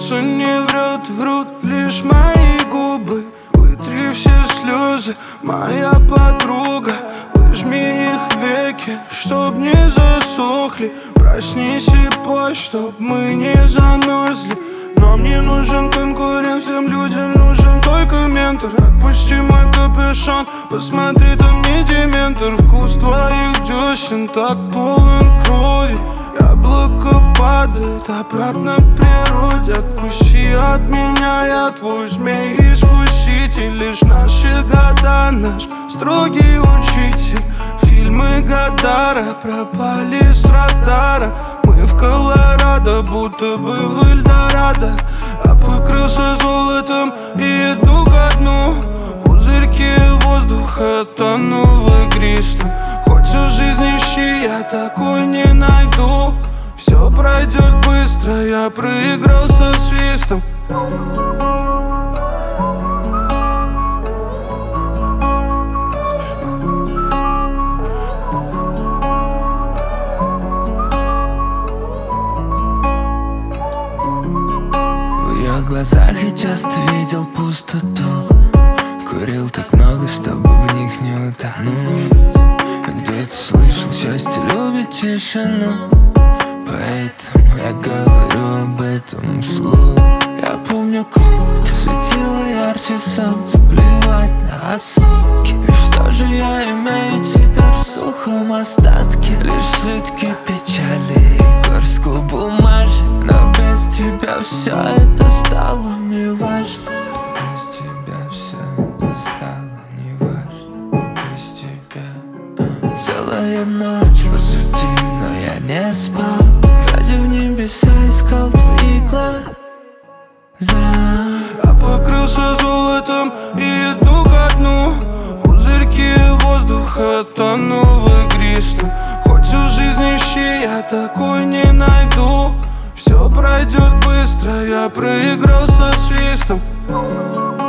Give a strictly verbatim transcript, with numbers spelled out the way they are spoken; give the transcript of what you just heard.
сердце не врет, врут лишь мои губы. Вытри все слезы, моя подруга. Выжми их веки, чтоб не засохли. Проснись и пой, чтоб мы не замерзли. Но мне нужен конкурент, всем людям нужен только ментор. Отпусти мой капюшон, посмотри, там не дементор. Вкус твоих десен так полон крови. Яблоко падает обратно к природе. Отпусти от меня, я твой змей-искуситель. Лишь наши года, наш строгий учитель. Фильмы Годара пропали с радара. Мы в Колорадо, будто бы в Эльдорадо. Я покрылся золотом и иду ко дну. Пузырьки воздуха тону в игристом. Хоть всю жизнь ищи, я такой не найду. Все пройдет быстро, я проиграл со свистом. В глазах я часто видел пустоту. Курил так много, чтобы в них не утонуть. Где-то слышал, счастье любит тишину. Поэтому я говорю об этом вслух. Я помню, как светило ярче солнце. Плевать на осадки. И что же я имею теперь в сухом остатке? Лишь слитки печали и горстку бумажек. Но без тебя все это стало неважно. Без тебя все это стало неважно. Без тебя а. Целая ночь позади, но я не спал. Глядя в небеса, искал твои глаза. Я покрылся золотом и иду ко дну. Пузырьки воздуха тону в игристом. Хоть всю жизнь ищи, я такой не найду. Все пройдет быстро, я проиграл со свистом.